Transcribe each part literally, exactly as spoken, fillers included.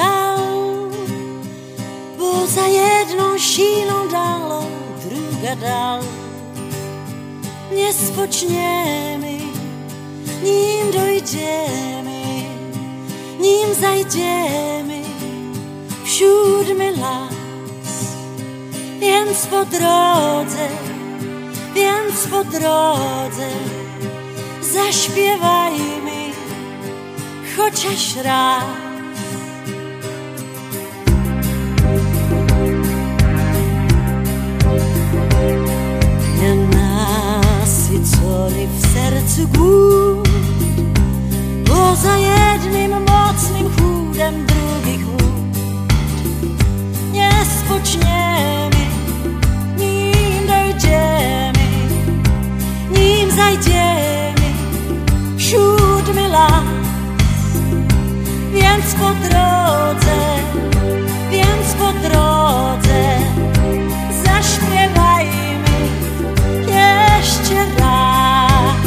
dal, bo za jedną siną dalą druga dal. Nie spoczniemy, nim dojdziemy, nim zajdziemy w siódmy las. Więc po drodze, więc po drodze zaśpiewajmy chociaż raz. Nienasycony w sercu głód, bo za jednym mocnym chłodem drugi chłód. Nie spoczniemy, nim dojdziemy, nim zajdziemy w siódmy las. Więc po drodze, więc po drodze zaśpiewajmy jeszcze raz.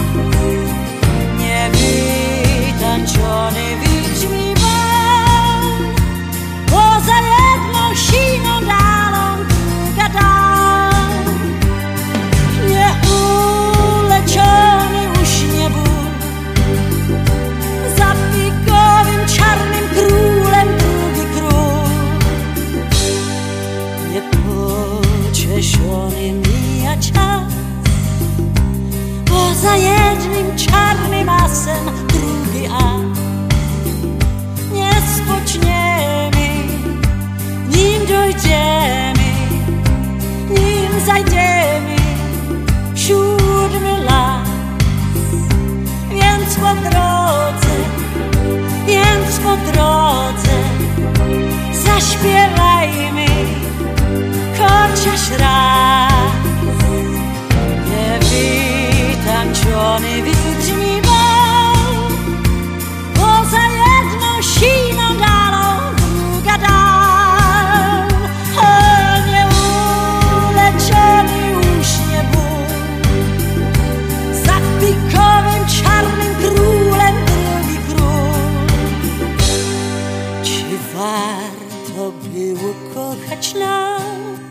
Niewytańczony widźmi bal, bo za jedną siną dalą druga dal. Nieuleczony uśnie ból, za figowym czarnym królem drugi król. Niepocieszony mija czas, bo za jednym czarnym asem drugi as. Nie spoczniemy, nim dojdziemy, nim zajdziemy w siódmy las. Więc po drodze, więc po drodze zaśpiewajmy chociaż raz. Niewytańczony widźmi bal, bo za jedną siną dalą druga dal. O, nieuleczony uśnie ból, za pikowym czarnym królem drugi król. Czy warto było kochać nas?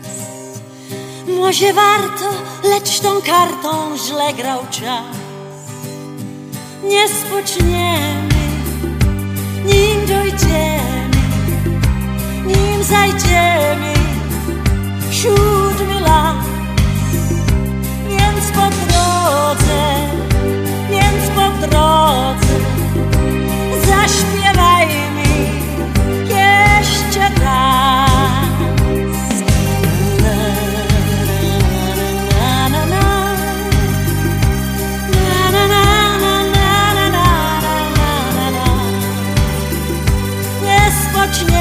Może warto, lecz tą kartą źle grał czas. Nie spoczniemy, nim dojdziemy, nim zajdziemy w siódmy las. Więc po drodze, więc po drodze zaśpiewajmy jeszcze raz. Nie spoczniemy.